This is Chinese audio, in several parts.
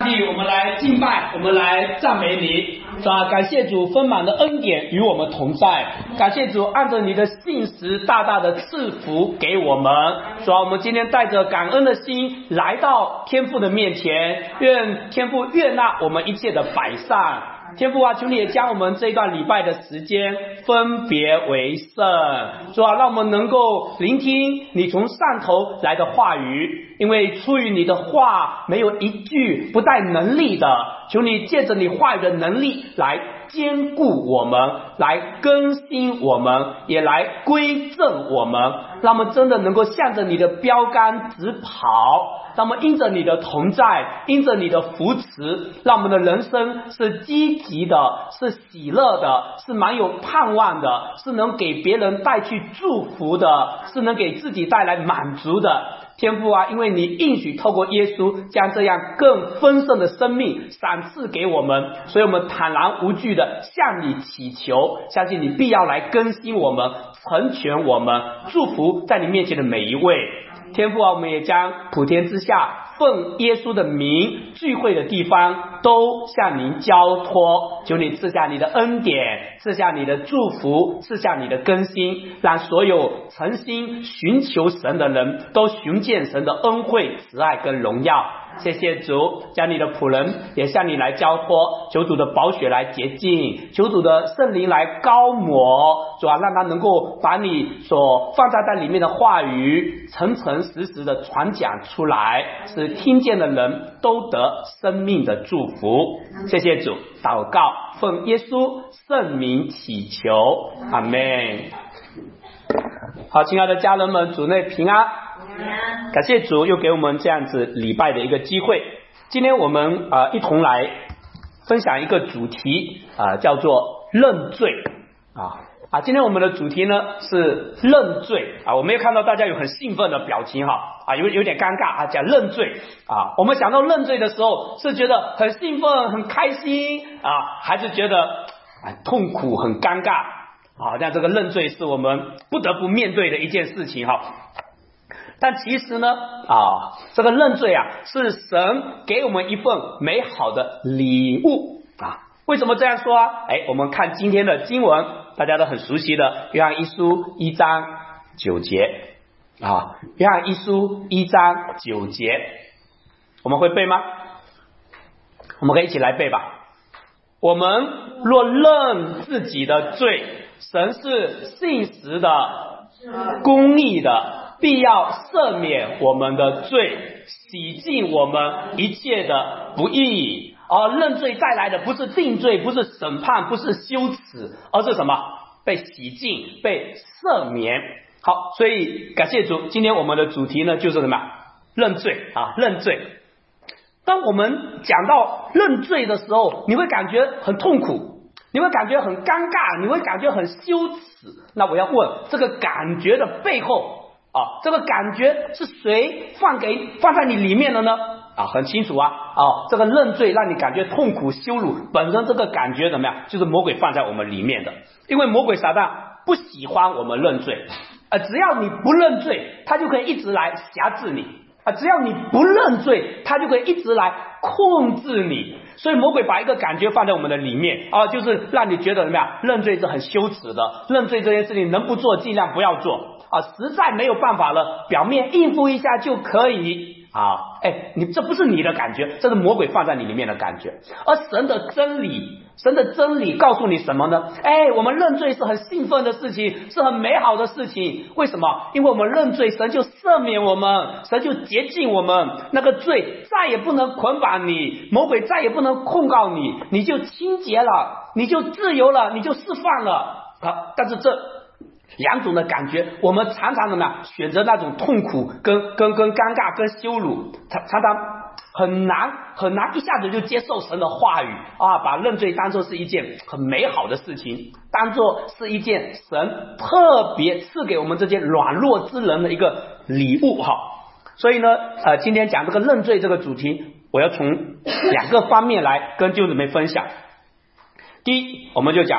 帝，我们来敬拜，我们来赞美你，是吧？感谢主丰满的恩典与我们同在，感谢主按着你的信实大大的赐福给我们，是吧？我们今天带着感恩的心来到天父的面前，愿天父悦纳我们一切的摆上。天父啊，求你也将我们这一段礼拜的时间分别为圣，是吧？让我们能够聆听你从上头来的话语，因为出于你的话没有一句不带能力的，求你借着你话语的能力来坚固我们，来更新我们，也来归正我们，让我们真的能够向着你的标杆直跑，让我们因着你的同在，因着你的扶持，让我们的人生是积极的，是喜乐的，是蛮有盼望的，是能给别人带去祝福的，是能给自己带来满足的。天父啊，因为你应许透过耶稣将这样更丰盛的生命赏赐给我们，所以我们坦然无惧的向你祈求，相信你必要来更新我们，成全我们，祝福在你面前的每一位。天父啊，我们也将普天之下奉耶稣的名聚会的地方都向您交托，求你赐下你的恩典，赐下你的祝福，赐下你的更新，让所有诚心寻求神的人都寻见神的恩惠、慈爱跟荣耀。谢谢主，将你的仆人也向你来交托，求主的宝血来洁净，求主的圣灵来膏抹，主啊，让他能够把你所放在里面的话语诚诚实实的传讲出来，使听见的人都得生命的祝福。谢谢主，祷告奉耶稣圣名祈求，阿们。好，亲爱的家人们，主内平安。感谢主又给我们这样子礼拜的一个机会。今天我们一同来分享一个主题叫做认罪今天我们的主题呢是认罪我没有看到大家有很兴奋的表情有点尴尬讲认罪我们想到认罪的时候是觉得很兴奋很开心还是觉得痛苦很尴尬好像这个认罪是我们不得不面对的一件事情但其实呢这个认罪是神给我们一份美好的礼物为什么这样说我们看今天的经文，大家都很熟悉的约翰一书1章9节约翰一书1章9节，我们会背吗？我们可以一起来背吧。我们若认自己的罪，神是信实的公义的，必要赦免我们的罪，洗净我们一切的不义。认罪带来的不是定罪，不是审判，不是羞耻，而是什么？被洗净，被赦免。好，所以感谢主，今天我们的主题呢就是什么？认罪认罪。当我们讲到认罪的时候，你会感觉很痛苦，你会感觉很尴尬，你会感觉很羞耻。那我要问，这个感觉的背后这个感觉是谁放在你里面的呢？很清楚这个认罪让你感觉痛苦羞辱，本身这个感觉怎么样？就是魔鬼放在我们里面的。因为魔鬼撒旦不喜欢我们认罪只要你不认罪，他就可以一直来辖制你只要你不认罪，他就可以一直来控制你。所以魔鬼把一个感觉放在我们的里面就是让你觉得怎么样？认罪是很羞耻的，认罪这件事情能不做尽量不要做实在没有办法了，表面应付一下就可以你这不是你的感觉，这是魔鬼放在你里面的感觉。而神的真理告诉你什么呢？我们认罪是很兴奋的事情，是很美好的事情。为什么？因为我们认罪，神就赦免我们，神就洁净我们，那个罪再也不能捆绑你，魔鬼再也不能控告你，你就清洁了，你就自由了，你就释放了但是这两种的感觉，我们常常怎么样选择那种痛苦跟尴尬跟羞辱，常常很难一下子就接受神的话语把认罪当作是一件很美好的事情，当作是一件神特别赐给我们这些软弱之人的一个礼物所以呢今天讲这个认罪这个主题，我要从2个方面来跟弟兄姊妹分享。第一，我们就讲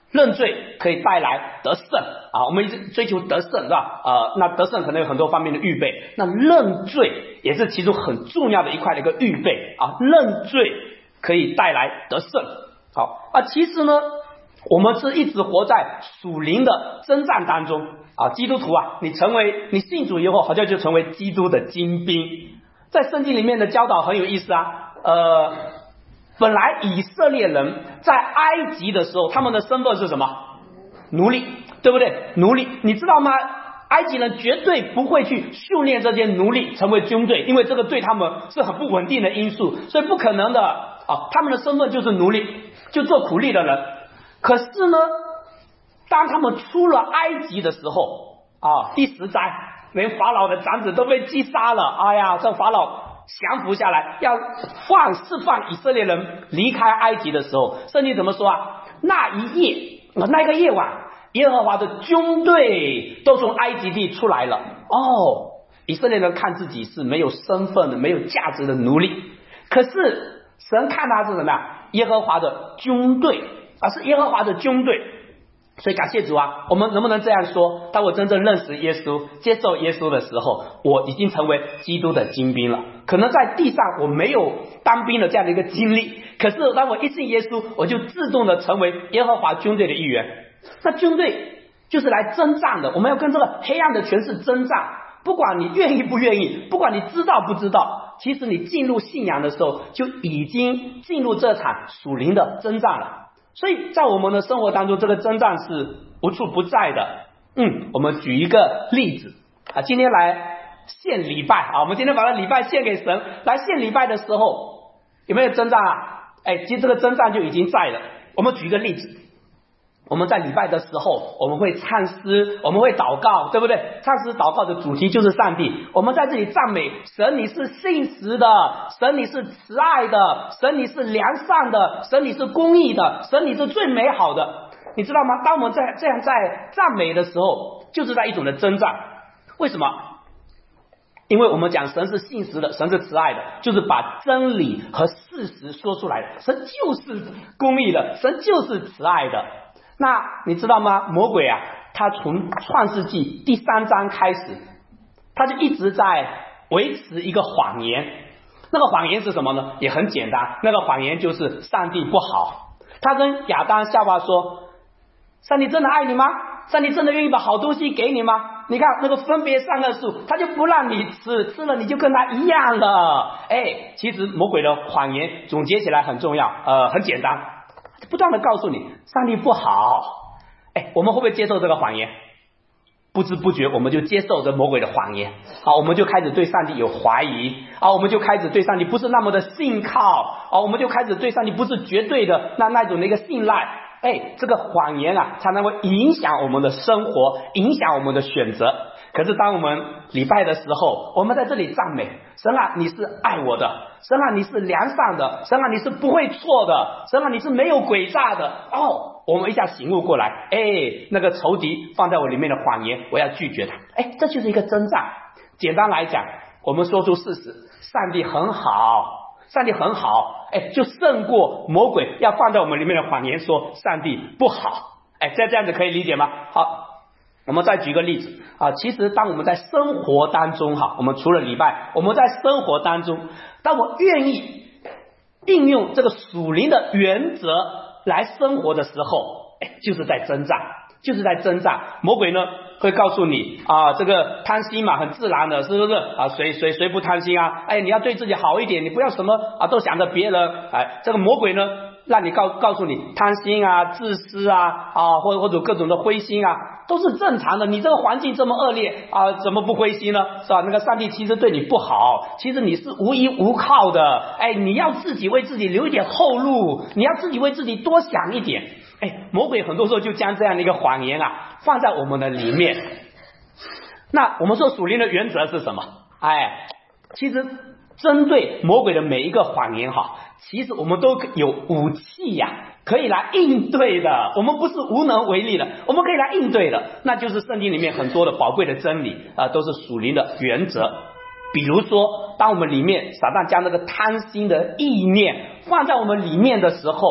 认罪可以带来得胜啊，我们一直追求得胜是吧？那得胜可能有很多方面的预备，那认罪也是其中很重要的一块的一个预备啊，认罪可以带来得胜。好其实呢，我们是一直活在属灵的征战当中啊。基督徒啊，你信主以后，好像就成为基督的精兵。在圣经里面的教导很有意思啊。本来以色列人在埃及的时候，他们的身份是什么？奴隶，对不对？奴隶，你知道吗？埃及人绝对不会去训练这些奴隶成为军队，因为这个对他们是很不稳定的因素，所以不可能的他们的身份就是奴隶，就做苦力的人。可是呢，当他们出了埃及的时候第10灾，连法老的长子都被击杀了。哎呀，这法老降服下来，要释放以色列人离开埃及的时候，圣经怎么说啊？那个夜晚，耶和华的军队都从埃及地出来了。以色列人看自己是没有身份的、没有价值的奴隶，可是神看他是什么呀？耶和华的军队是耶和华的军队。所以感谢主啊，我们能不能这样说？当我真正认识耶稣、接受耶稣的时候，我已经成为基督的精兵了。可能在地上我没有当兵的这样的一个经历，可是当我一信耶稣，我就自动的成为耶和华军队的一员。那军队就是来征战的，我们要跟这个黑暗的权势征战。不管你愿意不愿意，不管你知道不知道，其实你进入信仰的时候，就已经进入这场属灵的征战了。所以在我们的生活当中，这个征战是无处不在的。我们举一个例子今天来献礼拜我们今天把礼拜献给神。来献礼拜的时候，有没有征战其实这个征战就已经在了。我们举一个例子，我们在礼拜的时候，我们会唱诗，我们会祷告，对不对？唱诗祷告的主题就是上帝。我们在这里赞美神，你是信实的，神你是慈爱的，神你是良善的，神你是公义的，神你是最美好的。你知道吗？当我们这样在赞美的时候，就是在一种的征战。为什么？因为我们讲神是信实的，神是慈爱的，就是把真理和事实说出来的。神就是公义的，神就是慈爱的。那你知道吗？魔鬼他从创世纪第3章开始，他就一直在维持一个谎言。那个谎言是什么呢？也很简单，那个谎言就是上帝不好。他跟亚当夏娃说，上帝真的爱你吗？上帝真的愿意把好东西给你吗？你看那个分别善恶树，他就不让你吃，吃了你就跟他一样了。其实魔鬼的谎言总结起来很重要，很简单，不断的告诉你上帝不好。我们会不会接受这个谎言？不知不觉我们就接受着魔鬼的谎言我们就开始对上帝有怀疑我们就开始对上帝不是那么的信靠我们就开始对上帝不是绝对的那种的一个信赖。这个谎言常常会影响我们的生活，影响我们的选择。可是当我们礼拜的时候，我们在这里赞美神你是爱我的，神你是良善的，神你是不会错的，神你是没有诡诈的。我们一下醒悟过来，那个仇敌放在我里面的谎言，我要拒绝它。这就是一个征战。简单来讲，我们说出事实，上帝很好，上帝很好，就胜过魔鬼要放在我们里面的谎言说上帝不好。这样子可以理解吗？好，我们再举个例子其实当我们在生活当中我们除了礼拜，我们在生活当中，当我愿意应用这个属灵的原则来生活的时候，就是在征战，就是在征战。魔鬼呢会告诉你这个贪心嘛，很自然的，是不是谁不贪心你要对自己好一点，你不要什么都想着别人。这个魔鬼呢让你告诉你贪心自私或者各种的灰心都是正常的。你这个环境这么恶劣怎么不灰心呢？是吧？那个上帝其实对你不好，其实你是无依无靠的。你要自己为自己留一点后路，你要自己为自己多想一点。魔鬼很多时候就将这样的一个谎言放在我们的里面。那我们说属灵的原则是什么？其实针对魔鬼的每一个谎言其实我们都有武器可以来应对的。我们不是无能为力的，我们可以来应对的。那就是圣经里面很多的宝贵的真理都是属灵的原则。比如说当我们里面撒旦将那个贪心的意念放在我们里面的时候，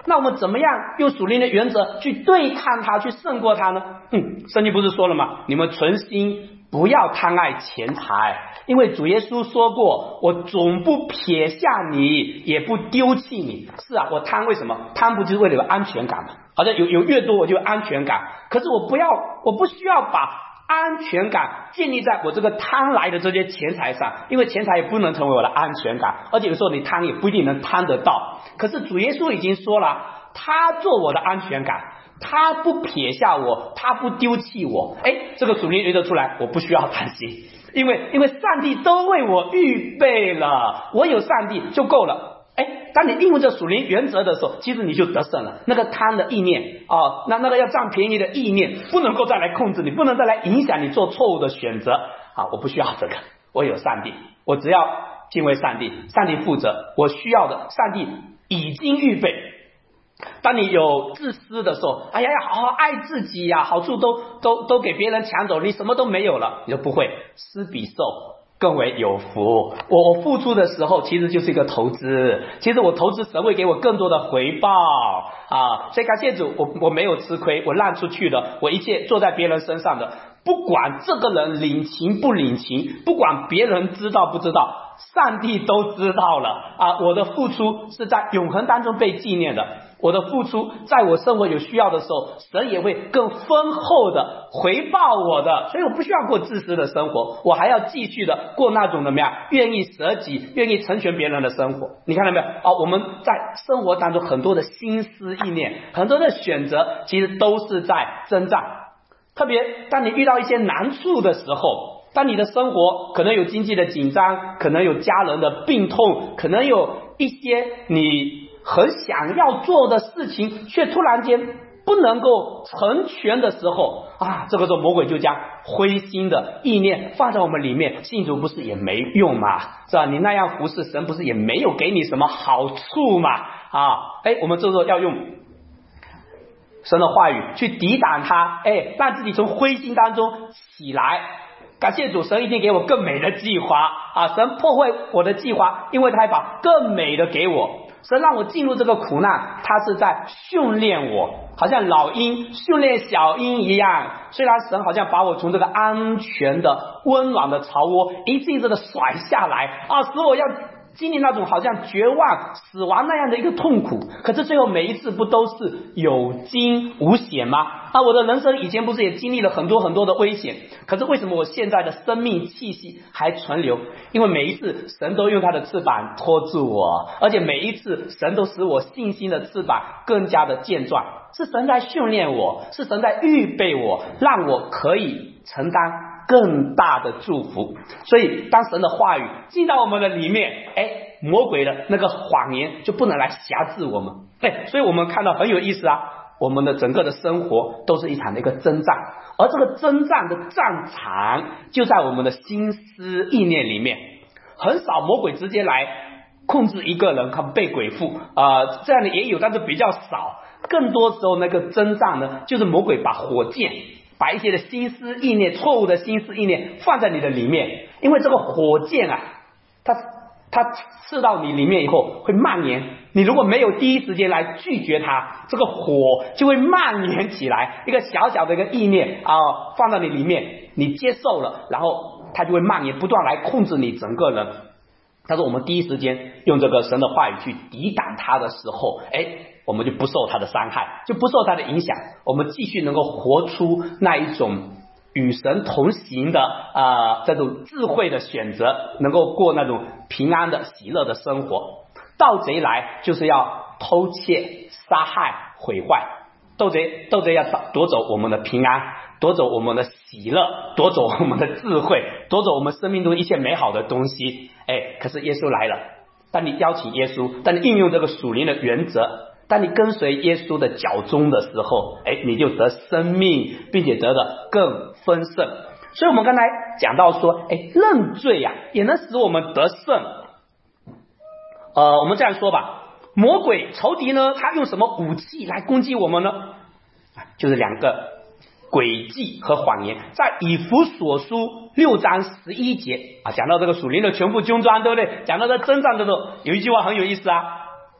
那我们怎么样用属灵的原则去对抗它，去胜过它呢？圣经不是说了吗？你们存心不要贪爱钱财，因为主耶稣说过，我总不撇下你，也不丢弃你。是啊，我贪为什么？贪不就是为了有安全感吗？好像有越多我就有安全感，可是我不需要把安全感建立在我这个贪来的这些钱财上，因为钱财也不能成为我的安全感，而且有时候你贪也不一定能贪得到。可是主耶稣已经说了，他做我的安全感，他不撇下我，他不丢弃我。这个属灵原则出来，我不需要担心，因为上帝都为我预备了，我有上帝就够了。当你应用这属灵原则的时候，其实你就得胜了。那个贪的意念那个要占便宜的意念不能够再来控制你，不能再来影响你做错误的选择。我不需要这个，我有上帝，我只要敬畏上帝，上帝负责我需要的，上帝已经预备。当你有自私的时候，要好好爱自己呀，好处都给别人抢走，你什么都没有了，你就不会施比受更为有福。我付出的时候其实就是一个投资，其实我投资神会给我更多的回报所以感谢主，我没有吃亏，我让出去的，我一切做在别人身上的，不管这个人领情不领情，不管别人知道不知道，上帝都知道了我的付出是在永恒当中被纪念的，我的付出在我生活有需要的时候，神也会更丰厚的回报我的。所以我不需要过自私的生活，我还要继续的过那种怎么样愿意舍己，愿意成全别人的生活。你看到没有我们在生活当中很多的心思意念，很多的选择其实都是在征战。特别当你遇到一些难处的时候，当你的生活可能有经济的紧张，可能有家人的病痛，可能有一些你很想要做的事情却突然间不能够成全的时候这个时候魔鬼就将灰心的意念放在我们里面，信主不是也没用嘛，是吧？你那样服侍神不是也没有给你什么好处嘛我们这时候要用神的话语去抵挡它，让自己从灰心当中起来。感谢主，神一定给我更美的计划神破坏我的计划，因为他还把更美的给我。神让我进入这个苦难，他是在训练我，好像老鹰训练小鹰一样。虽然神好像把我从这个安全的温暖的巢窝一次一次的甩下来使我要经历那种好像绝望死亡那样的一个痛苦，可是最后每一次不都是有惊无险吗？我的人生以前不是也经历了很多很多的危险，可是为什么我现在的生命气息还存留？因为每一次神都用他的翅膀托住我，而且每一次神都使我信心的翅膀更加的健壮，是神在训练我，是神在预备我，让我可以承担更大的祝福。所以当神的话语进到我们的里面，魔鬼的那个谎言就不能来辖制我们。所以我们看到很有意思我们的整个的生活都是一场的一个征战，而这个征战的战场就在我们的心思意念里面。很少魔鬼直接来控制一个人，他被鬼附这样的也有，但是比较少。更多时候那个征战呢，就是魔鬼把火箭，把一些的心思意念，错误的心思意念放在你的里面，因为这个火箭它刺到你里面以后会蔓延，你如果没有第一时间来拒绝它，这个火就会蔓延起来。一个小小的一个意念放到你里面，你接受了，然后它就会蔓延，不断来控制你整个人。但是我们第一时间用这个神的话语去抵挡它的时候，我们就不受它的伤害，就不受它的影响，我们继续能够活出那一种与神同行的这种智慧的选择，能够过那种平安的喜乐的生活。盗贼来就是要偷窃杀害毁坏，盗贼要夺走我们的平安，夺走我们的喜乐，夺走我们的智慧，夺走我们生命中一切美好的东西。可是耶稣来了，当你邀请耶稣，当你应用这个属灵的原则，当你跟随耶稣的脚踪的时候，你就得生命，并且得的更丰盛。所以我们刚才讲到说，认罪也能使我们得胜。我们这样说吧，魔鬼仇敌呢，他用什么武器来攻击我们呢？就是两个诡计和谎言。在以弗所书6章11节讲到这个属灵的全副军装，对不对？讲到这征战的时候，有一句话很有意思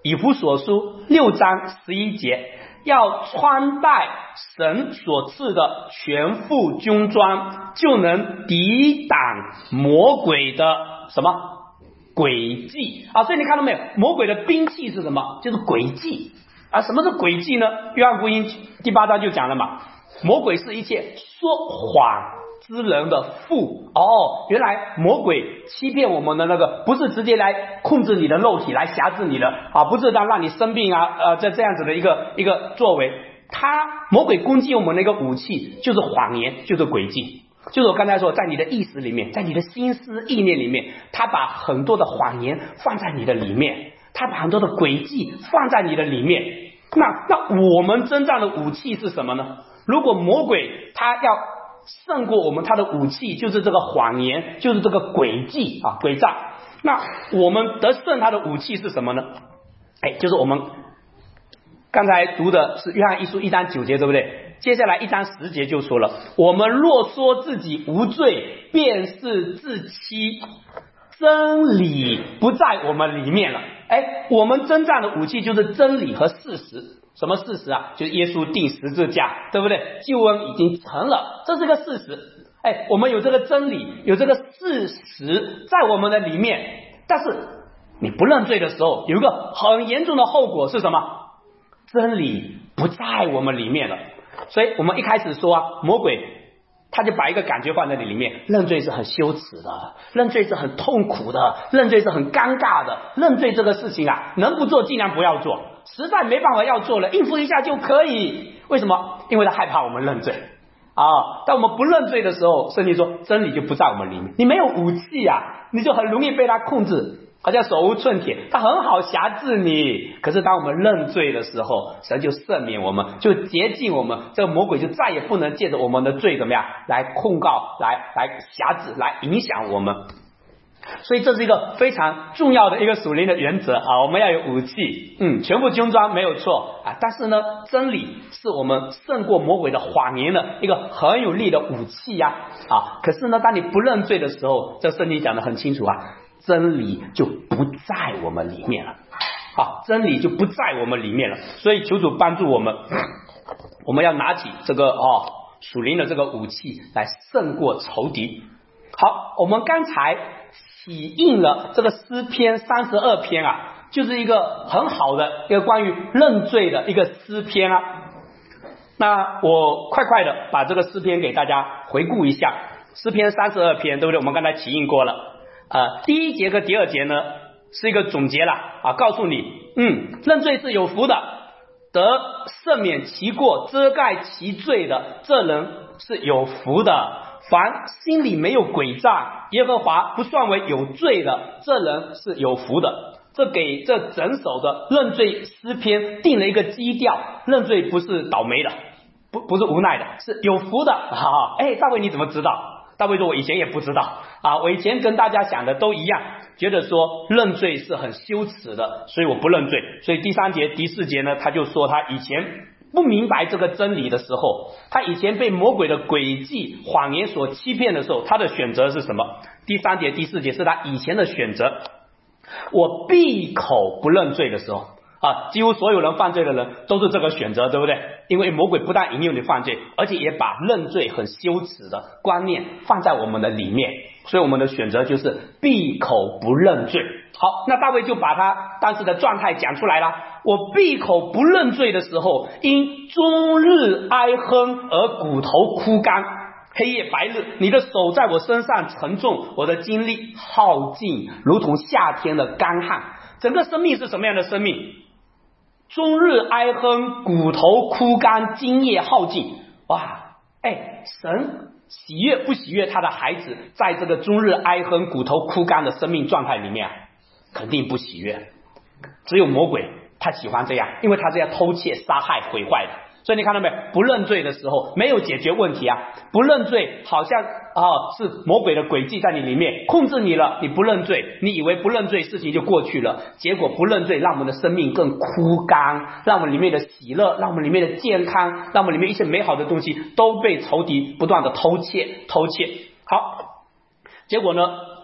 以弗所书6章11节，要穿戴神所赐的全副军装，就能抵挡魔鬼的什么诡计啊！所以你看到没有，魔鬼的兵器是什么？就是诡计啊！什么是诡计呢？约翰福音第8章就讲了嘛，魔鬼是一切说谎之人的父。原来魔鬼欺骗我们的那个，不是直接来控制你的肉体，来辖制你的啊，不是让你生病啊，这样子的一个作为。魔鬼攻击我们的一个武器就是谎言，就是诡计，就是我刚才说，在你的意识里面，在你的心思意念里面，他把很多的谎言放在你的里面，他把很多的诡计放在你的里面。那我们征战的武器是什么呢？如果魔鬼他要胜过我们，他的武器就是这个谎言，就是这个诡计啊，诡诈。那我们得胜他的武器是什么呢？就是我们刚才读的是约翰一书1章9节，对不对？接下来1章10节就说了，我们若说自己无罪，便是自欺，真理不在我们里面了。我们征战的武器就是真理和事实。什么事实啊？就是耶稣钉十字架，对不对？救恩已经成了，这是个事实。我们有这个真理，有这个事实在我们的里面，但是你不认罪的时候，有一个很严重的后果是什么？真理不在我们里面了。所以我们一开始说魔鬼他就把一个感觉放在你里面，认罪是很羞耻的，认罪是很痛苦的，认罪是很尴尬的，认罪这个事情啊，能不做尽量不要做，实在没办法要做了，应付一下就可以。为什么？因为他害怕我们认罪当我们不认罪的时候，圣经说真理就不在我们里面，你没有武器你就很容易被他控制，好像手无寸铁，他很好辖制你。可是当我们认罪的时候，神就赦免我们，就洁净我们，这个魔鬼就再也不能借着我们的罪怎么样来控告，来辖制，来影响我们。所以这是一个非常重要的一个属灵的原则我们要有武器，全部军装没有错但是呢，真理是我们胜过魔鬼的谎言的一个很有力的武器可是呢，当你不认罪的时候，这圣经讲得很清楚真理就不在我们里面了真理就不在我们里面了。所以求主帮助我们，我们要拿起这个属灵的这个武器来胜过仇敌。好，我们刚才起应了这个诗篇32篇就是一个很好的一个关于认罪的一个诗篇那我快快的把这个诗篇给大家回顾一下。诗篇32篇，对不对？我们刚才起应过了第一节和第二节呢是一个总结了告诉你认罪是有福的，得赦免其过，遮盖其罪的，这人是有福的。凡心里没有诡诈，耶和华不算为有罪的，这人是有福的。这给这整首的认罪诗篇定了一个基调，认罪不是倒霉的，不是无奈的，是有福的大卫你怎么知道？大卫说我以前也不知道我以前跟大家想的都一样，觉得说认罪是很羞耻的，所以我不认罪。所以第3节第4节呢，他就说他以前不明白这个真理的时候，他以前被魔鬼的诡计谎言所欺骗的时候，他的选择是什么？第3节第4节是他以前的选择。我闭口不认罪的时候几乎所有人犯罪的人都是这个选择，对不对？因为魔鬼不但引诱你犯罪，而且也把认罪很羞耻的观念放在我们的里面，所以我们的选择就是闭口不认罪。好，那大卫就把他当时的状态讲出来了。我闭口不认罪的时候，因终日哀哼而骨头枯干，黑夜白日，你的手在我身上沉重，我的精力耗尽，如同夏天的干旱。整个生命是什么样的生命？终日哀哼，骨头枯干，精液耗尽。神喜悦不喜悦他的孩子在这个终日哀哼骨头枯干的生命状态里面？肯定不喜悦。只有魔鬼他喜欢这样，因为他是要偷窃杀害毁坏的。所以你看到没有，不认罪的时候没有解决问题不认罪好像是魔鬼的诡计在你里面控制你了，你不认罪，你以为不认罪事情就过去了，结果不认罪让我们的生命更枯干，让我们里面的喜乐，让我们里面的健康，让我们里面一些美好的东西都被仇敌不断的偷窃。好，结果呢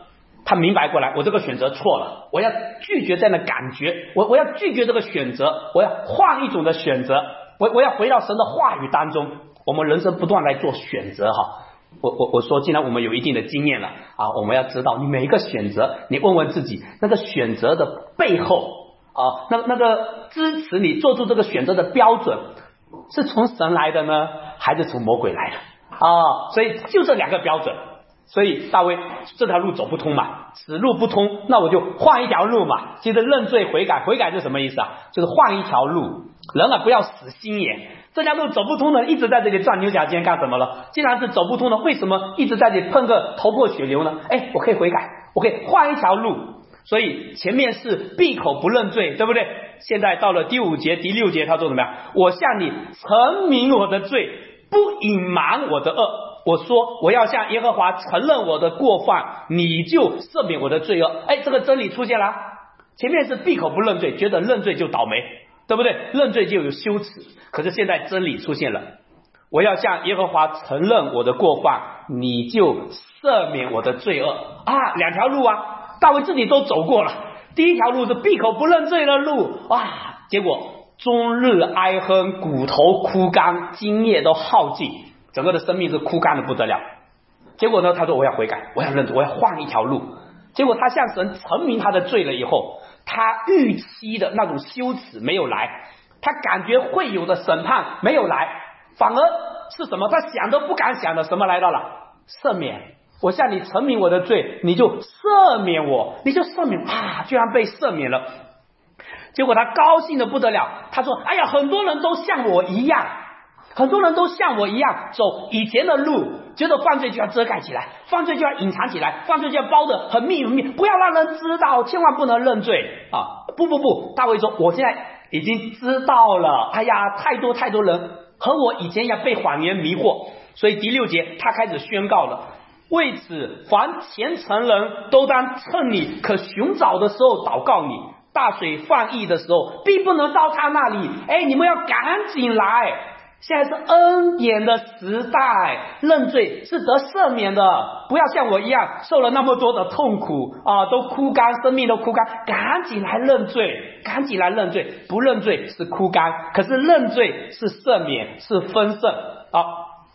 他明白过来，我这个选择错了，我要拒绝这样的感觉，我要拒绝这个选择，我要换一种的选择，我要回到神的话语当中。我们人生不断来做选择哈。我说，既然我们有一定的经验了啊，我们要知道你每一个选择，你问问自己，那个选择的背后啊，那个支持你做出这个选择的标准，是从神来的呢，还是从魔鬼来的啊？所以就这两个标准。所以大卫这条路走不通嘛，此路不通，那我就换一条路嘛。其实认罪悔改，悔改是什么意思啊？就是换一条路。人啊，不要死心眼，这条路走不通的，一直在这里转牛角尖干什么了？既然是走不通的，为什么一直在这里碰个头破血流呢？我可以悔改，我可以换一条路。所以前面是闭口不认罪，对不对？现在到了第5节第6节，他说怎么样？我向你陈明我的罪，不隐瞒我的恶。我说我要向耶和华承认我的过犯，你就赦免我的罪恶。这个真理出现了。前面是闭口不认罪，觉得认罪就倒霉，对不对？认罪就有羞耻。可是现在真理出现了，我要向耶和华承认我的过犯，你就赦免我的罪恶啊。两条路啊，大卫自己都走过了。第一条路是闭口不认罪的路啊，结果终日哀哼，骨头枯干，精液都耗尽，整个的生命是枯干的不得了。结果呢，他说我要悔改，我要认罪，我要换一条路。结果他向神陈明他的罪了以后，他预期的那种羞耻没有来，他感觉会有的审判没有来，反而是什么？他想都不敢想的什么来到了？赦免。我向你陈明我的罪，你就赦免我，你就赦免啊！居然被赦免了。结果他高兴的不得了，他说很多人都像我一样，很多人都像我一样走以前的路，觉得犯罪就要遮盖起来，犯罪就要隐藏起来，犯罪就要包得很密很密，不要让人知道，千万不能认罪啊！不，大卫说我现在已经知道了，太多人和我以前一样被谎言迷惑。所以第6节他开始宣告了，为此凡虔诚人都当趁你可寻找的时候祷告你，大水泛溢的时候必不能到他那里。你们要赶紧来，现在是恩典的时代，认罪是得赦免的，不要像我一样受了那么多的痛苦啊，都枯干，生命都枯干，赶紧来认罪，赶紧来认罪。不认罪是枯干，可是认罪是赦免，是丰盛啊。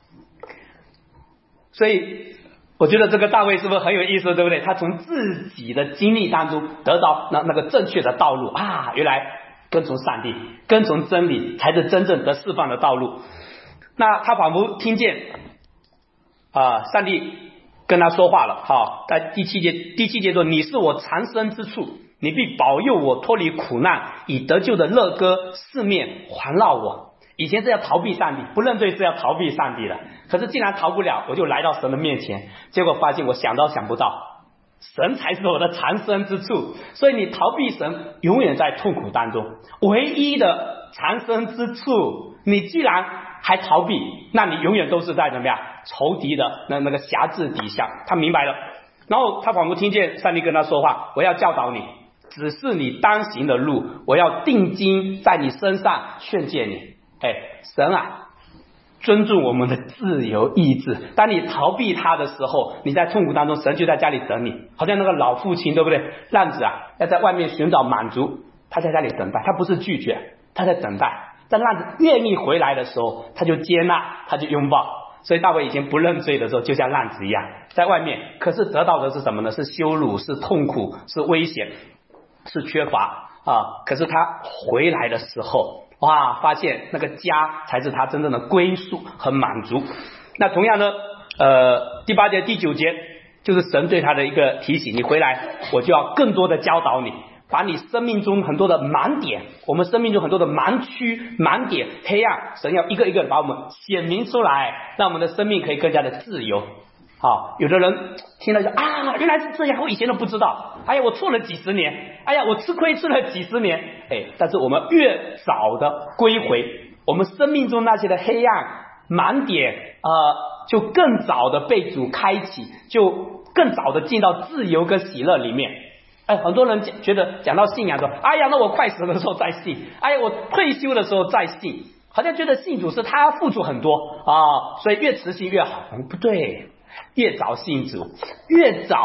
所以我觉得这个大卫是不是很有意思，对不对？他从自己的经历当中得到那个正确的道路啊，原来跟从上帝，跟从真理才是真正得释放的道路。那他仿佛听见上帝跟他说话了在第七节说，你是我藏身之处，你必保佑我脱离苦难，以得救的乐歌四面环绕我。以前是要逃避上帝，不认罪是要逃避上帝的，可是既然逃不了，我就来到神的面前，结果发现我想都想不到，神才是我的藏身之处。所以你逃避神，永远在痛苦当中。唯一的藏身之处，你既然还逃避，那你永远都是在怎么样仇敌的那个辖制底下。他明白了，然后他仿佛听见上帝跟他说话，我要教导你，只是你当行的路，我要定睛在你身上劝诫你。神啊，尊重我们的自由意志。当你逃避他的时候，你在痛苦当中，神就在家里等你，好像那个老父亲，对不对？浪子要在外面寻找满足，他在家里等待，他不是拒绝，他在等待。在浪子愿意回来的时候，他就接纳，他就拥抱。所以大卫以前不认罪的时候，就像浪子一样在外面，可是得到的是什么呢？是羞辱，是痛苦，是危险，是缺乏可是他回来的时候，发现那个家才是他真正的归宿和满足。那同样呢第8节第9节就是神对他的一个提醒，你回来我就要更多的教导你，把你生命中很多的盲点，我们生命中很多的盲区盲点黑暗，神要一个一个把我们显明出来，让我们的生命可以更加的自由。有的人听了就原来是这样，我以前都不知道，我错了几十年，我吃亏吃了几十年。但是我们越早的归回，我们生命中那些的黑暗盲点就更早的被主开启，就更早的进到自由跟喜乐里面。很多人觉得讲到信仰说，那我快死的时候再信，我退休的时候再信，好像觉得信主是他要付出很多所以越迟信越好。不对，越早信主，越早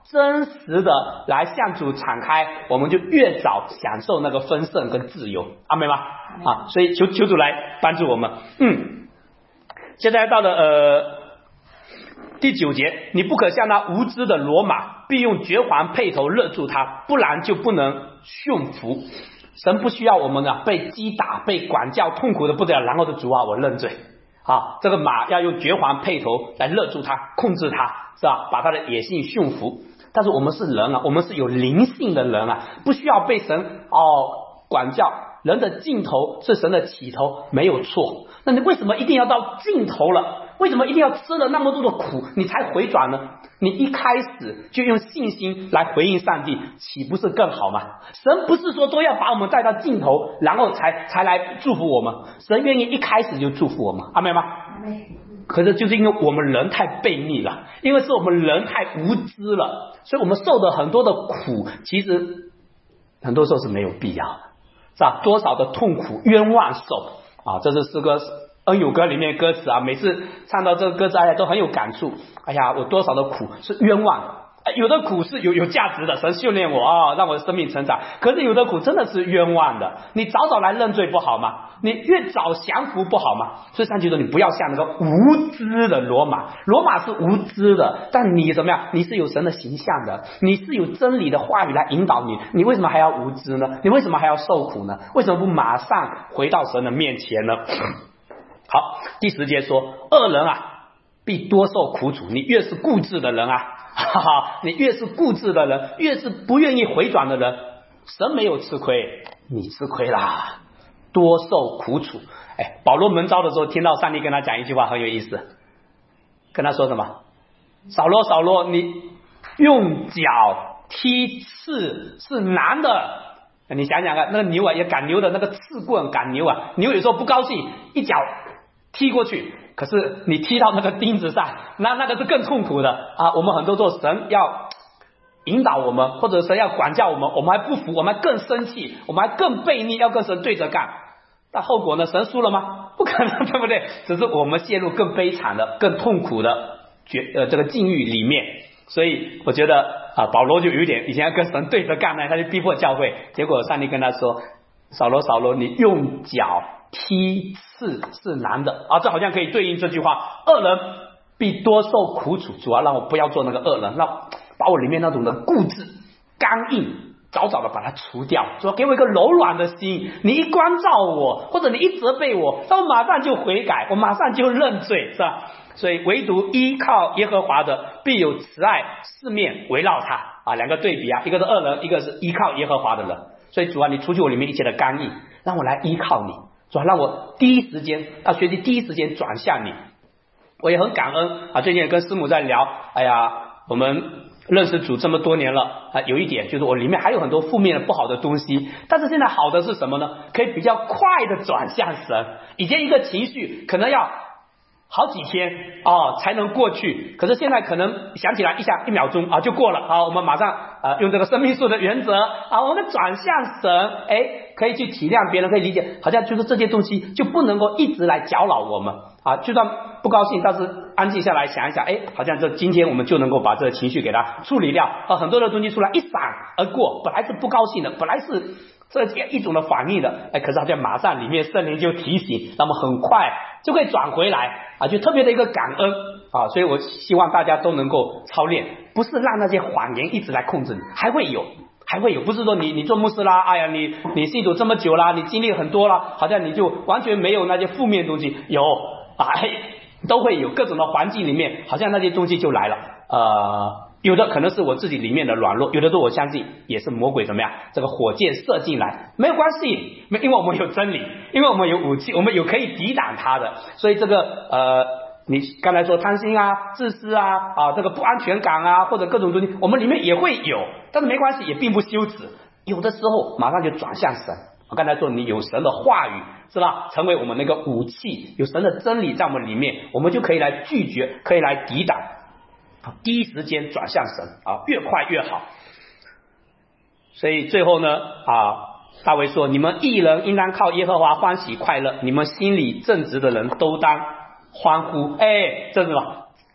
真实的来向主敞开，我们就越早享受那个丰盛跟自由。阿们吗？啊，所以求主来帮助我们。现在到了第9节，你不可像那无知的骡马，必用绝环辔头勒住它，不然就不能驯服。神不需要我们被击打、被管教，痛苦的不得了，然后的主啊，我认罪。这个马要用绝环辔头来勒住它，控制它，是吧？把它的野性驯服。但是我们是人我们是有灵性的人不需要被神管教。人的尽头是神的起头，没有错。那你为什么一定要到尽头了？为什么一定要吃了那么多的苦你才回转呢？你一开始就用信心来回应上帝，岂不是更好吗？神不是说都要把我们带到尽头，然后才来祝福我们。神愿意一开始就祝福我们。阿们吗？可是就是因为我们人太悖逆了，因为是我们人太无知了，所以我们受的很多的苦，其实很多时候是没有必要的，是吧？多少的痛苦冤枉受这是诗歌恩友歌里面歌词每次唱到这个歌词都很有感触。哎呀，我多少的苦是冤枉的，有的苦是有价值的，神训练我让我的生命成长。可是有的苦真的是冤枉的，你早早来认罪不好吗？你越早降服不好吗？所以上句说你不要像那个无知的骡马，骡马是无知的，但你怎么样？你是有神的形象的，你是有真理的话语来引导你，你为什么还要无知呢？你为什么还要受苦呢？为什么不马上回到神的面前呢？好，第10节说，恶人必多受苦楚。你越是固执的人你越是固执的人，越是不愿意回转的人，神没有吃亏，你吃亏啦，多受苦楚。保罗蒙召的时候，听到上帝跟他讲一句话很有意思，跟他说什么？扫罗扫罗，你用脚踢刺是难的。你想想看，那个牛也赶牛的那个刺棍赶牛牛有时候不高兴，一脚踢过去，可是你踢到那个钉子上，那个是更痛苦的我们很多时候神要引导我们，或者神要管教我们，我们还不服，我们还更生气，我们还更悖逆，要跟神对着干。但后果呢？神输了吗？不可能，对不对？只是我们陷入更悲惨的、更痛苦的这个境遇里面。所以我觉得保罗就有点以前要跟神对着干他就逼迫教会，结果上帝跟他说，扫罗扫罗，你用脚踢刺是难的这好像可以对应这句话，恶人必多受苦楚。主要让我不要做那个恶人，让把我里面那种的固执刚硬早早的把它除掉，说给我一个柔软的心，你一关照我，或者你一责备我，那我马上就悔改，我马上就认罪，是吧？所以唯独依靠耶和华的，必有慈爱四面围绕他两个对比一个是恶人，一个是依靠耶和华的人。所以主你除去我里面一切的刚硬，让我来依靠你，主让我第一时间要学习第一时间转向你。我也很感恩最近也跟师母在聊，我们认识主这么多年了有一点就是我里面还有很多负面的不好的东西，但是现在好的是什么呢？可以比较快的转向神。以前一个情绪可能要好几天才能过去，可是现在可能想起来一秒钟就过了我们马上用这个生命树的原则我们转向神，可以去体谅别人，可以理解，好像就是这些东西就不能够一直来搅扰我们就算不高兴，但是安静下来想一想，好像今天我们就能够把这个情绪给它处理掉很多的东西出来一闪而过，本来是不高兴的，本来是这一种的反应的可是好像马上里面圣灵就提醒，那么很快就可以转回来就特别的一个感恩所以我希望大家都能够操练，不是让那些谎言一直来控制你，还会有，不是说你做牧师啦，你信主这么久啦，你经历很多啦，好像你就完全没有那些负面东西，有都会有各种的环境里面，好像那些东西就来了有的可能是我自己里面的软弱，有的时候我相信也是魔鬼怎么样这个火箭射进来，没有关系，因为我们有真理，因为我们有武器，我们有可以抵挡它的。所以这个你刚才说贪心自私这个不安全感或者各种东西我们里面也会有，但是没关系，也并不羞耻，有的时候马上就转向神。我刚才说你有神的话语是吧，成为我们那个武器，有神的真理在我们里面，我们就可以来拒绝，可以来抵挡，第一时间转向神越快越好。所以最后呢大卫说，你们义人应当靠耶和华欢喜快乐，你们心里正直的人都当欢呼。这是什么？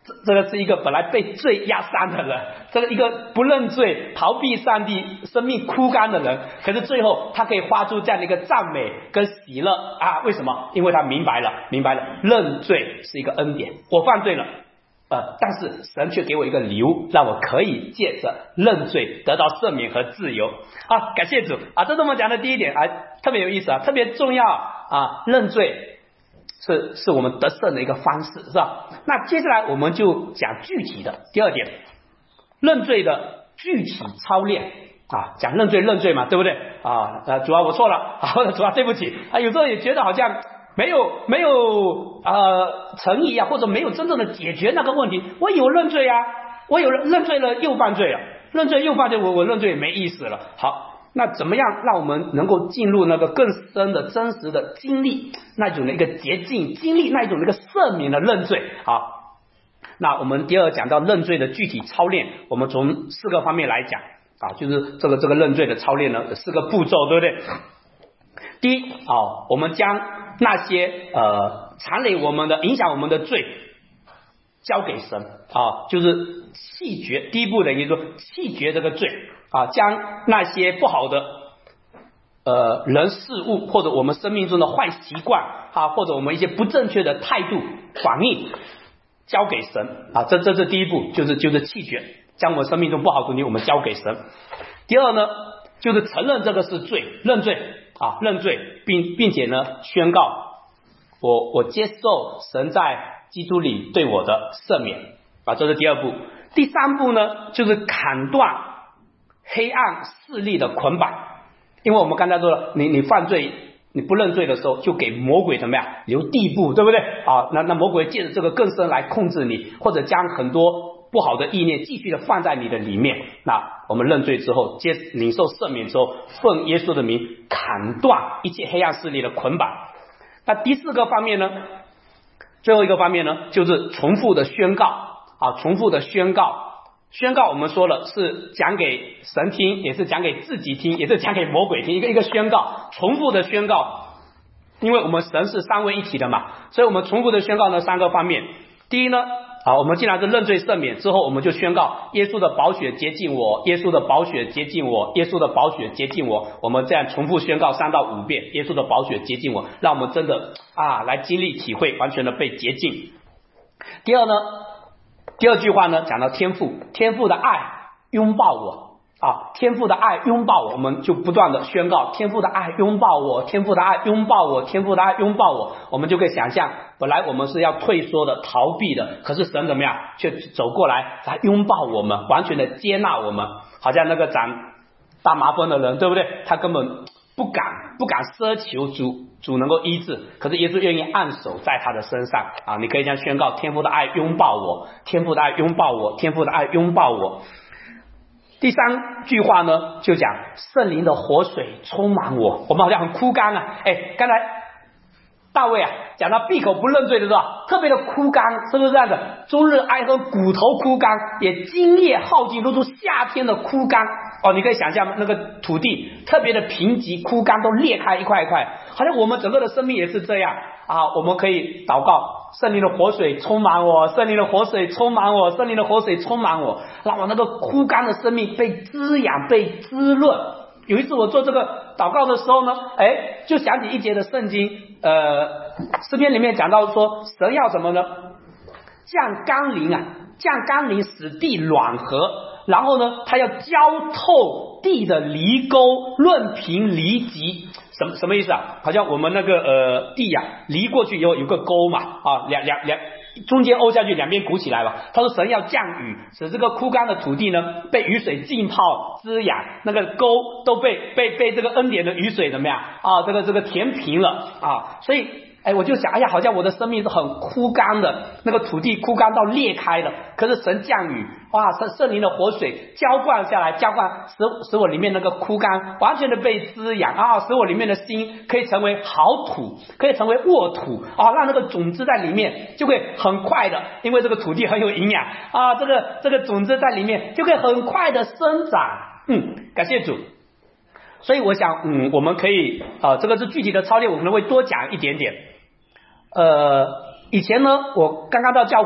这个是一个本来被罪压伤的人，这个一个不认罪、逃避上帝、生命枯干的人，可是最后他可以发出这样的一个赞美跟喜乐啊！为什么？因为他明白了，认罪是一个恩典，我犯罪了。但是神却给我一个礼物，让我可以借着认罪得到赦免和自由啊！感谢主啊！这是我们讲的第一点啊，特别有意思啊，特别重要啊！认罪是我们得胜的一个方式，是吧？那接下来我们就讲具体的第二点，认罪的具体操练啊，讲认罪嘛，对不对啊？主啊，我错了，或者主啊，对不起啊，有时候也觉得好像没有诚意啊，或者没有真正的解决那个问题。我有认罪啊，我有认罪了又犯罪了，认罪又犯罪，我认罪也没意思了。好，那怎么样让我们能够进入那个更深的真实的经历那种的一个捷径，经历那种的一个赦免的认罪？好，那我们第二讲到认罪的具体操练，我们从4个方面来讲啊，就是这个认罪的操练呢，4个步骤，对不对？第一我们将那些缠累我们的、影响我们的罪交给神啊，就是弃绝。第一步等于说弃绝这个罪啊，将那些不好的人事物，或者我们生命中的坏习惯啊，或者我们一些不正确的态度反应交给神啊，这是第一步，就是弃绝，将我们生命中不好的东西我们交给神。第二呢，就是承认这个是罪，认罪啊，认罪，并且呢宣告我接受神在基督里对我的赦免啊，这是第二步。第三步呢，就是砍断黑暗势力的捆绑，因为我们刚才说了，你犯罪，你不认罪的时候，就给魔鬼怎么样留地步，对不对啊？那魔鬼借着这个更深来控制你，或者将很多不好的意念继续的放在你的里面。那我们认罪之后，领受赦免之后，奉耶稣的名砍断一切黑暗势力的捆绑。那第4个方面呢，最后一个方面呢，就是重复的宣告啊，重复的宣告。宣告我们说了是讲给神听，也是讲给自己听，也是讲给魔鬼听，一个宣告，重复的宣告。因为我们神是三位一体的嘛，所以我们重复的宣告呢3个方面。第一呢，我们既然是认罪赦免之后，我们就宣告耶稣的宝血洁净我，耶稣的宝血洁净我，耶稣的宝血洁净我。我们这样重复宣告3到5遍，耶稣的宝血洁净我，让我们真的来经历体会完全的被洁净。第二呢，第2句话呢讲到天父的爱拥抱我啊，天父的爱拥抱我，我们就不断的宣告天父的爱拥抱我，天父的爱拥抱我，天父的爱拥抱我。我们就可以想象，本来我们是要退缩的、逃避的，可是神怎么样，却走过来拥抱我们，完全的接纳我们。好像那个长大麻风的人，对不对？他根本不敢奢求主能够医治，可是耶稣愿意按手在他的身上啊！你可以这样宣告：天父的爱拥抱我，天父的爱拥抱我，天父的爱拥抱我。第3句话呢，就讲圣灵的活水充满我。我们好像很枯干啊！刚才大卫讲到闭口不认罪的时候，特别的枯干，是不是这样的？终日哀恨，骨头枯干，也精液耗尽，如同夏天的枯干。你可以想象那个土地特别的贫瘠枯干，都裂开一块一块，好像我们整个的生命也是这样啊！我们可以祷告，圣灵的活水充满我，圣灵的活水充满我，圣灵的活水充满我，让我那个枯干的生命被滋养，被滋润。有一次我做这个祷告的时候呢，就想起一节的圣经，诗篇里面讲到说，神要什么呢？降甘霖使地软和，然后呢，他要浇透地的犁沟，润平犁脊。什么意思啊？好像我们那个地犁过去以后有个沟嘛，两中间凹下去，两边鼓起来吧。他说神要降雨，使这个枯干的土地呢被雨水浸泡滋养，那个沟都被这个恩典的雨水怎么样这个填平了啊！所以我就想，好像我的生命是很枯干的，那个土地枯干到裂开了，可是神降雨，圣灵的活水浇灌下来，使我里面那个枯干完全的被滋养使我里面的心可以成为好土，可以成为沃土让那个种子在里面就会很快的，因为这个土地很有营养这个种子在里面就可以很快的生长。感谢主。所以我想我们可以这个是具体的操练，我可能会多讲一点点。以前呢，我刚刚到教会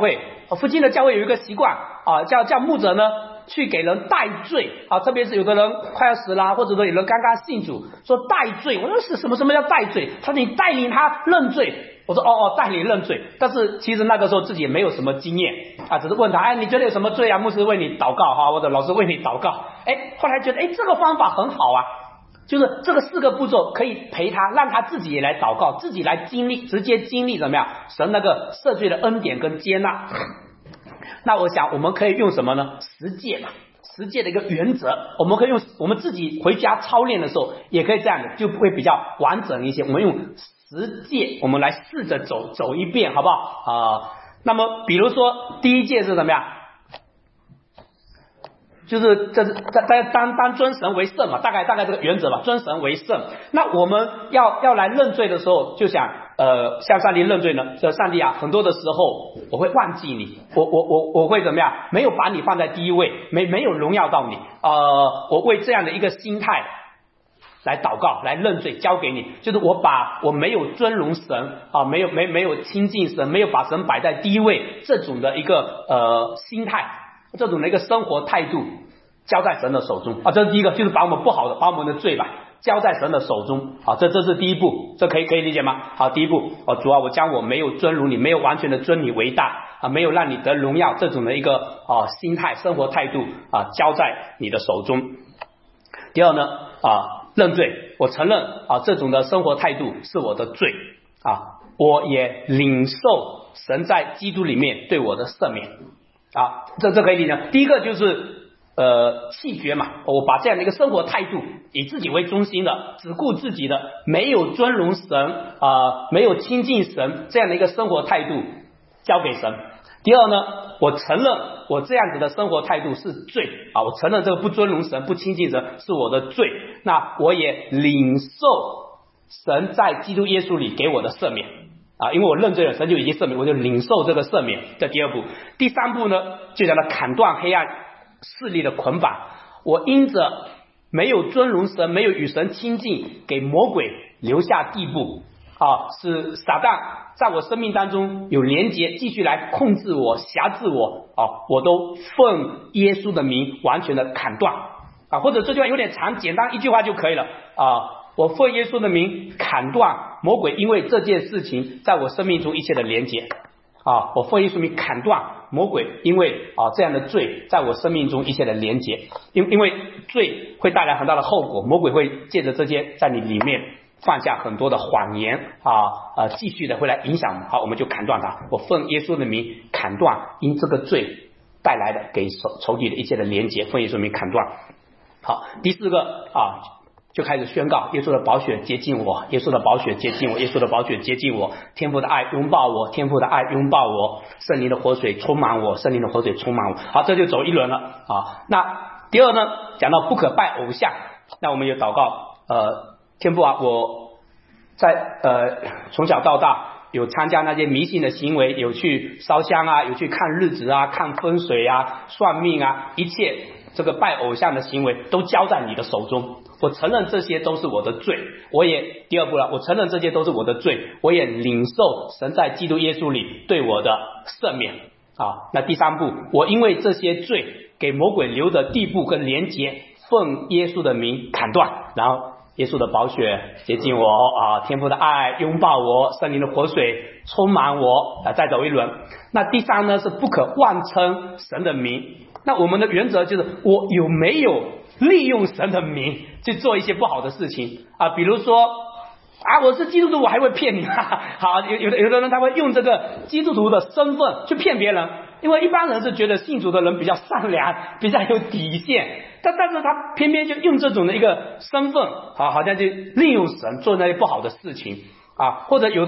附近的教会有一个习惯啊，叫牧者呢去给人代罪啊，特别是有的人快要死了，或者说有人刚刚信主，说代罪。我说是什么叫代罪？他说你带领他认罪。我说带领认罪。但是其实那个时候自己也没有什么经验啊，只是问他，你觉得有什么罪啊？牧师为你祷告哈，或者老师为你祷告。后来觉得这个方法很好啊，就是这个4个步骤可以陪他，让他自己也来祷告，自己来经历，直接经历怎么样神那个赦罪的恩典跟接纳。那我想我们可以用什么呢？实践嘛，实践的一个原则，我们可以用我们自己回家操练的时候也可以这样的，就会比较完整一些。我们用实践，我们来试着走一遍，好不好那么比如说第一诫是什么呀？就是这是当尊神为圣嘛，大概这个原则吧，尊神为圣。那我们要来认罪的时候，就想向上帝认罪呢，这上帝啊，很多的时候我会忘记你，我会怎么样？没有把你放在第一位，没有荣耀到你我为这样的一个心态来祷告，来认罪，交给你，就是我没有尊荣神啊，没有亲近神，没有把神摆在第一位，这种的一个心态，这种的一个生活态度，交在神的手中这是第一个，就是把我们不好的，把我们的罪吧交在神的手中这是第一步，这可以理解吗？好，第一步主啊，我将我没有尊荣你，没有完全的尊你为大没有让你得荣耀这种的一个心态、生活态度交在你的手中。第二呢认罪，我承认这种的生活态度是我的罪我也领受神在基督里面对我的赦免这可以理解。第一个就是弃绝嘛，我把这样的一个生活态度，以自己为中心的，只顾自己的，没有尊荣神没有亲近神这样的一个生活态度交给神。第二呢，我承认我这样子的生活态度是罪我承认这个不尊荣神、不亲近神是我的罪，那我也领受神在基督耶稣里给我的赦免因为我认罪了，神就已经赦免，我就领受这个赦免。这第二步。第三步呢，就讲到砍断黑暗势力的捆绑，我因着没有尊荣神，没有与神亲近，给魔鬼留下地步使撒旦在我生命当中有连结，继续来控制我、辖制我我都奉耶稣的名完全的砍断或者这句话有点长，简单一句话就可以了我奉耶稣的名砍断魔鬼因为这件事情在我生命中一切的连结我奉耶稣名砍断魔鬼因为这样的罪在我生命中一切的连结，因为罪会带来很大的后果，魔鬼会借着这些在你里面放下很多的谎言继续的会来影响我们。好，我们就砍断它，我奉耶稣的名砍断因这个罪带来的给仇敌的一切的连结，奉耶稣的名砍断。好，第四个就开始宣告耶稣的宝血接近我，耶稣的宝血接近我，耶稣的宝血接近我，天父的爱拥抱我，天父的爱拥抱我，圣灵的活水充满我，圣灵的活水充满我。好，这就走一轮了那第二呢，讲到不可拜偶像，那我们有祷告天父我在从小到大有参加那些迷信的行为，有去烧香有去看日子看风水算命一切这个拜偶像的行为都交在你的手中，我承认这些都是我的罪，我也第二步了，我承认这些都是我的罪，我也领受神在基督耶稣里对我的赦免那第三步，我因为这些罪给魔鬼留的地步跟连结，奉耶稣的名砍断，然后耶稣的宝血接近我天父的爱拥抱我，圣灵的活水充满我再走一轮。那第三呢是不可妄称神的名，那我们的原则就是我有没有利用神的名去做一些不好的事情比如说我是基督徒，我还会骗你好，有的人他会用这个基督徒的身份去骗别人，因为一般人是觉得信主的人比较善良，比较有底线，但是他偏偏就用这种的一个身份好像就利用神做那些不好的事情或者有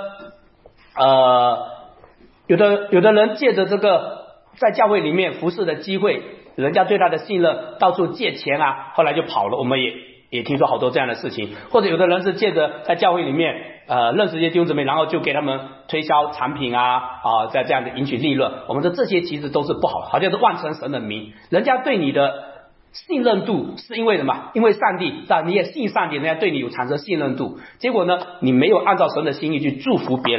的人借着这个在教会里面服侍的机会，人家对他的信任到处借钱后来就跑了，我们也听说好多这样的事情。或者有的人是借着在教会里面认识一些弟兄姊妹，然后就给他们推销产品在这样的赢取利润，我们说这些其实都是不好的，好像是妄称神的名，人家对你的信任度是因为什么？因为上帝你也信上帝，人家对你有产生信任度，结果呢你没有按照神的心意去祝福别人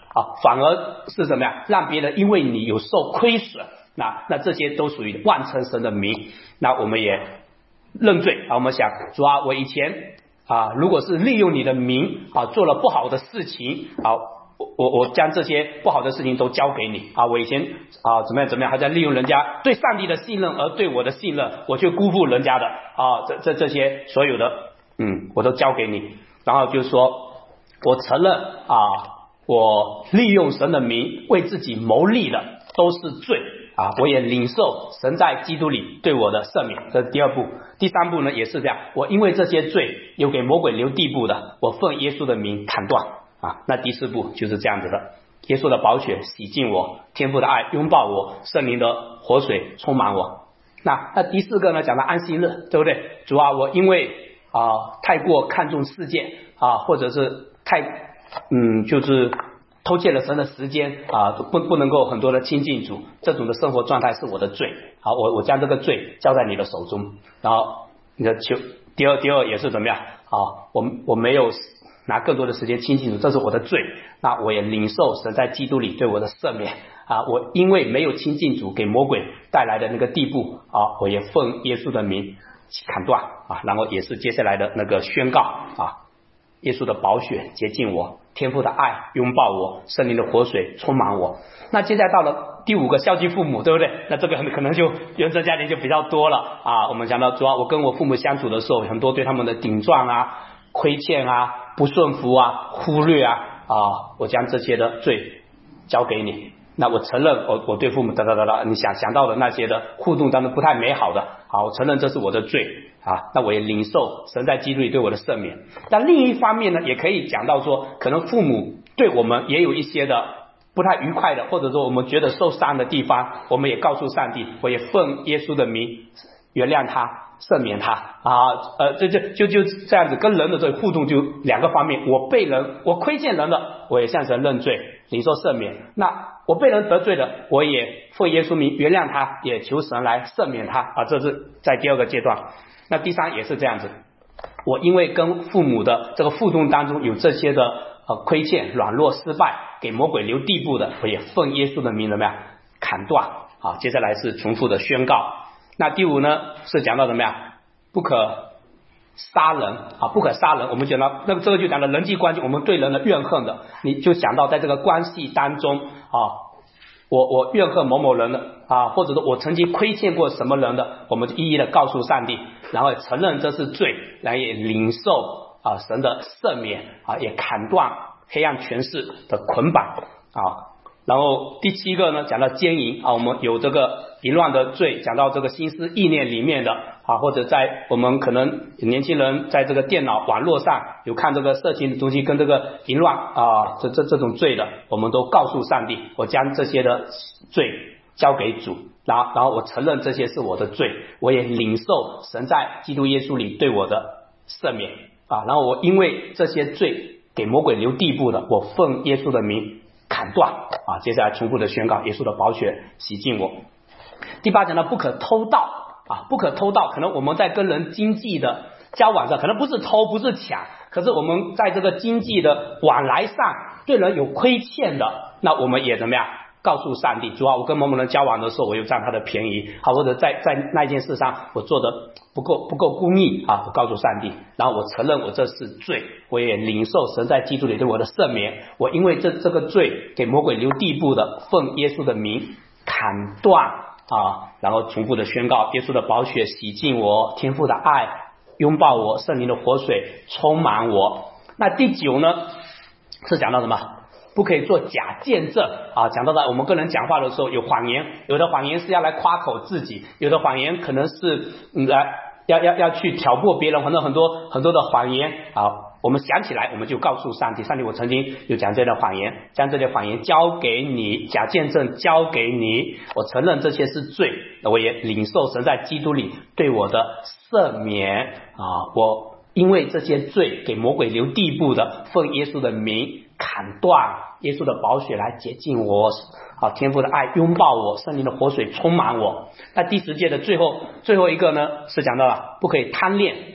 反而是什么呀？让别人因为你有受亏损，那这些都属于妄称神的名。那我们也认罪我们想主啊，我以前如果是利用你的名做了不好的事情我将这些不好的事情都交给你我以前怎么样还在利用人家对上帝的信任而对我的信任，我却辜负人家的这些所有的我都交给你。然后就是说我承认我利用神的名为自己谋利的都是罪我也领受神在基督里对我的赦免，这是第二步。第三步呢也是这样，我因为这些罪有给魔鬼留地步的，我奉耶稣的名砍断那第四步就是这样子的，耶稣的宝血洗净我，天父的爱拥抱我，圣灵的活水充满我。那第四个呢讲到安息日，对不对？主啊，我因为太过看重世界或者是太就是偷窃了神的时间不能够很多的亲近主，这种的生活状态是我的罪我将这个罪交在你的手中。然后你的第二也是怎么样我没有拿更多的时间亲近主，这是我的罪。那我也领受神在基督里对我的赦免我因为没有亲近主给魔鬼带来的那个地步我也奉耶稣的名砍断然后也是接下来的那个宣告耶稣的宝血洁净我，天父的爱拥抱我，圣灵的活水充满我。那接下来到了第五个孝敬父母，对不对？那这个可能就原生家庭就比较多了我们讲到主要我跟我父母相处的时候，很多对他们的顶撞亏欠不顺服忽略我将这些的罪交给你。那我承认我对父母你想到的那些的互动当中不太美好的我承认这是我的罪那我也领受神在基督里对我的赦免。但另一方面呢，也可以讲到说，可能父母对我们也有一些的不太愉快的，或者说我们觉得受伤的地方，我们也告诉上帝，我也奉耶稣的名原谅他，赦免他就这样子跟人的这个互动就两个方面，我亏欠人的，我也向神认罪领受赦免。那我被人得罪的，我也奉耶稣名原谅他，也求神来赦免他这是在第二个阶段。那第三也是这样子，我因为跟父母的这个互动当中有这些的亏欠、软弱、失败，给魔鬼留地步的，我也奉耶稣的名怎么样砍断接下来是重复的宣告。那第五呢是讲到怎么样不可杀人不可杀人。我们讲到这个就讲到人际关系，我们对人的怨恨的，你就想到在这个关系当中我怨恨某某人的或者说我曾经亏欠过什么人的，我们就一一的告诉上帝，然后承认这是罪，然后也领受神的赦免也砍断黑暗权势的捆绑然后第七个呢讲到奸淫我们有这个淫乱的罪，讲到这个心思意念里面的或者在我们可能年轻人在这个电脑网络上有看这个色情的东西跟这个淫乱这种罪的，我们都告诉上帝，我将这些的罪交给主，然后我承认这些是我的罪，我也领受神在基督耶稣里对我的赦免然后我因为这些罪给魔鬼留地步的，我奉耶稣的名砍断接下来重复的宣告，耶稣的宝血洗净我。第八讲到不可偷盗不可偷盗，可能我们在跟人经济的交往上，可能不是偷不是抢，可是我们在这个经济的往来上对人有亏欠的，那我们也怎么样告诉上帝，主啊，我跟某某人交往的时候我有占他的便宜或者在那件事上我做的不够公义我告诉上帝，然后我承认我这是罪，我也领受神在基督里对我的赦免，我因为这个罪给魔鬼留地步的，奉耶稣的名砍断然后重复的宣告，耶稣的宝血洗净我，天父的爱拥抱我，圣灵的活水充满我。那第九呢是讲到什么？不可以做假见证讲到的我们跟人讲话的时候有谎言，有的谎言是要来夸口自己，有的谎言可能是要去挑拨别人，很多的谎言我们想起来我们就告诉上帝，上帝我曾经有讲这样的谎言，将这些谎言交给你，假见证交给你，我承认这些是罪，我也领受神在基督里对我的赦免我因为这些罪给魔鬼留地步的，奉耶稣的名砍断，耶稣的宝血来洁净我天父的爱拥抱我，圣灵的活水充满我。那第10诫的最后一个呢是讲到了不可以贪恋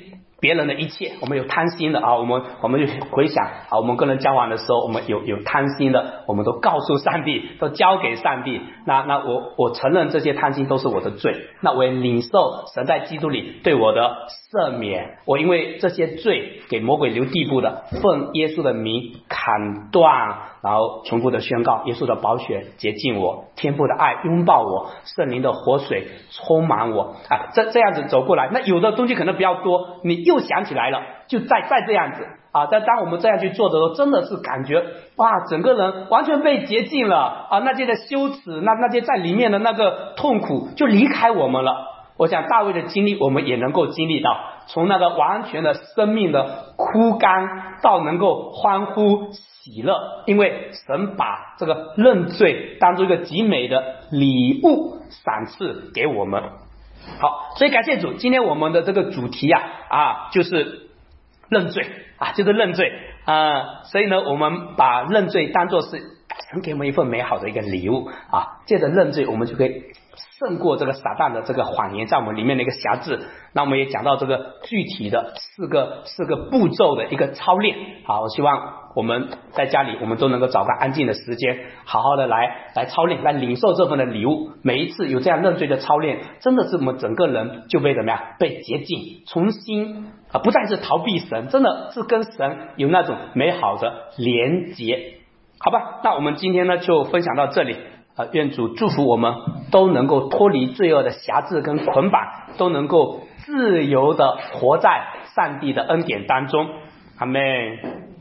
别人的一切，我们有贪心的啊，我们就回想啊，我们跟人交往的时候，我们有贪心的，我们都告诉上帝，都交给上帝。那我承认这些贪心都是我的罪，那我也领受神在基督里对我的赦免。我因为这些罪给魔鬼留地步的，奉耶稣的名砍断，然后重复的宣告耶稣的宝血洁净我，天父的爱拥抱我，圣灵的活水充满我啊，这样子走过来。那有的东西可能比较多，你又想起来了，就再这样子啊。但当我们这样去做的时候，真的是感觉哇，整个人完全被洁净了啊，那些的羞耻，那些在里面的那个痛苦就离开我们了。我想大卫的经历我们也能够经历到，从那个完全的生命的枯干到能够欢呼喜乐，因为神把这个认罪当作一个极美的礼物赏赐给我们。好，所以感谢主，今天我们的这个主题就是认罪啊，就是认罪所以呢，我们把认罪当作是神给我们一份美好的一个礼物啊，借着认罪我们就可以胜过这个撒旦的这个谎言在我们里面的一个辖制。那我们也讲到这个具体的四个步骤的一个操练。好，我希望我们在家里我们都能够找个安静的时间，好好的来操练，来领受这份的礼物。每一次有这样认罪的操练，真的是我们整个人就被怎么样，被洁净，重新不再是逃避神，真的是跟神有那种美好的连结。好吧，那我们今天呢就分享到这里。愿主祝福我们都能够脱离罪恶的辖制跟捆绑，都能够自由的活在上帝的恩典当中。阿们。